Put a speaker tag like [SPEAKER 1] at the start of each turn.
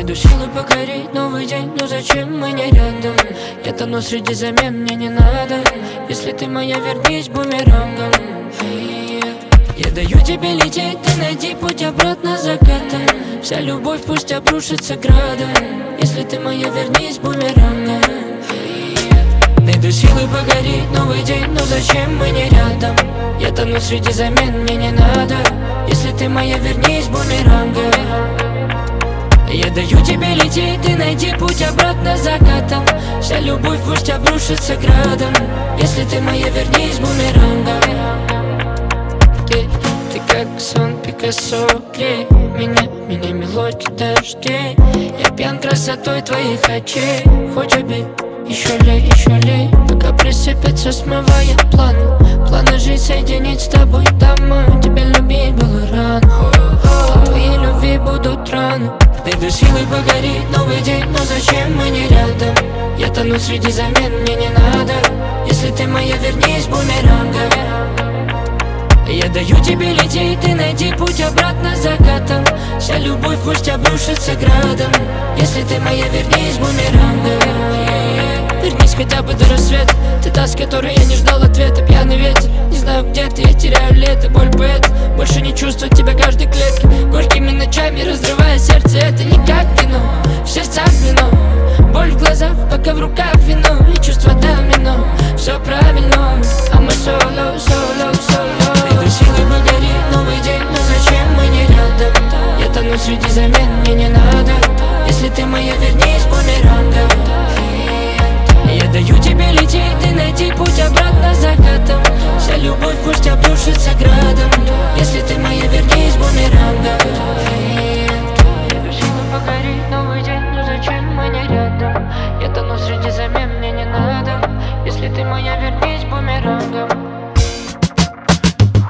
[SPEAKER 1] Найду силы покорить новый день, но зачем мы не рядом? Я тону среди замен, мне не надо. Если ты моя, вернись бумерангом. Я даю тебе лететь, ты найди путь обратно закатом. Вся любовь пусть обрушится градом. Если ты моя, вернись бумерангом. Найду силы покорить новый день, но зачем мы не рядом? Я тону среди замен, мне не надо. Если ты моя, вернись бумерангом. Я даю тебе лететь, ты найди путь обратно закатом. Вся любовь пусть обрушится градом. Если ты моя, вернись бумерангом. Ты как сон Пикассо, клей меня мелодия дождей. Я пьян красотой твоих очей. Хоть убей, еще лей, пока присыпется, смывая планы жить, соединить с тобой дома. Тебя любить было рано, от твоей любви будут раны. Найду силы покорить новый день, но зачем мы не рядом? Я тону среди замен, мне не надо. Если ты моя, вернись бумерангом. Я даю тебе лететь, ты найди путь обратно закатом. Вся любовь пусть обрушится градом. Если ты моя, вернись бумерангом. Вернись хотя бы до рассвета. Ты та, с которой я не ждал ответа. Пьяный ветер, не знаю где ты, я теряю лето. Боль поэт, больше не чувствовать тебя каждой клетки. Горькими ночами разрывая сердце, это не как вино. В сердцах вино, боль в глазах, пока в руках вино. И чувства домино, все правильно. А мы соло. Найду силы покорить новый день, но зачем мы не рядом? Я тону среди замен,